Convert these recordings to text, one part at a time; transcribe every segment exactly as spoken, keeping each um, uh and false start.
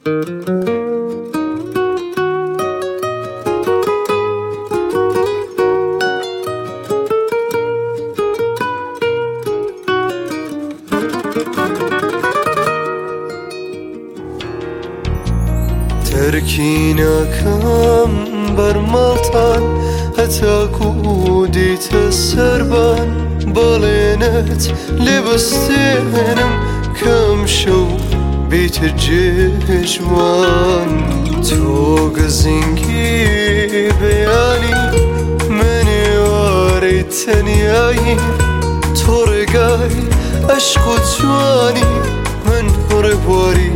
ترکی ناکەم بەرماڵتان هەتاکو دیتە سەربان بەڵێنت لێ بەستێنم کەم شەو بیتە جێژوان تۆ گەزینگی بەیانی من ئێوارەی تەنیایی تۆ ڕێگای عەشق و جوانی من ڕێبواری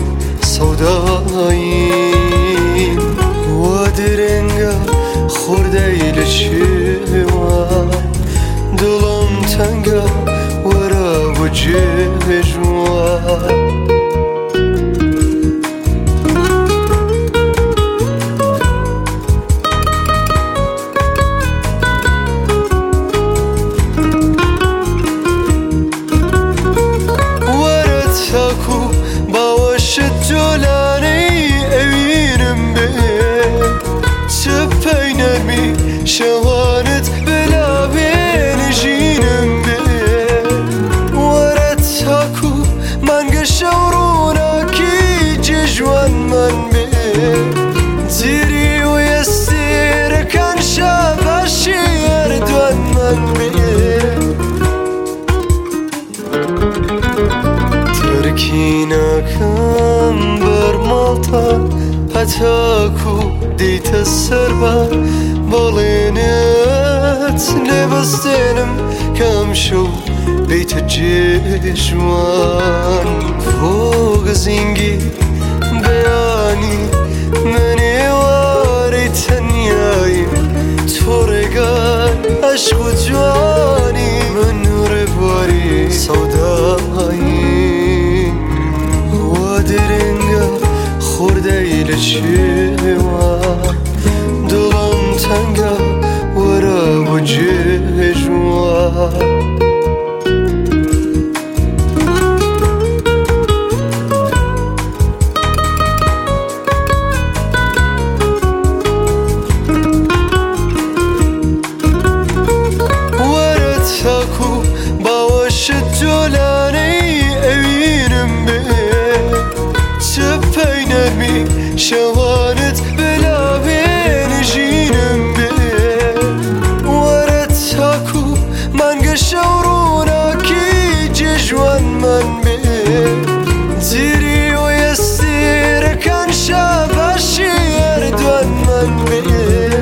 سەوداییم وا درێنگە خوردەی لە شێوان دڵم تەنگە وەرە بۆ جێژوان وەرە تاکو باوەشت جۆلانەی ئەوینم بێ چەپەی نەرمی شەوانت بەلابێنژینم بێ وەرە تاکو مانگە شەو ڕووناکی جێژوانمان بێ جیری و ئێستێرەکان شاباشی ئەردوانمان بێ ترکی ناکەم بەرماڵتان هەتاکو دیتە سەربان بەڵێنت لێ بەستێنم کەم شەو بیتە جێژوان تۆ گەزینگی بەیانی من ئێوارەی تەنیاییم تۆ ڕێگای عەشق و جوانی من ڕێبواری سەوداییم وا درێنگە خوردەی لە شێوان دڵم تەنگە وەرە بۆ جێژوان وەرە تاکو باوەشت جۆلانەی ئەوینم بێ چەپەی نەرمی شەوانت بەلابێنژینم بێ وەرە تاکو مانگە شەو ڕووناکی جێژوانمان بێ جیری و ئێستێرەکان شاباشی ئەردوانمان بێ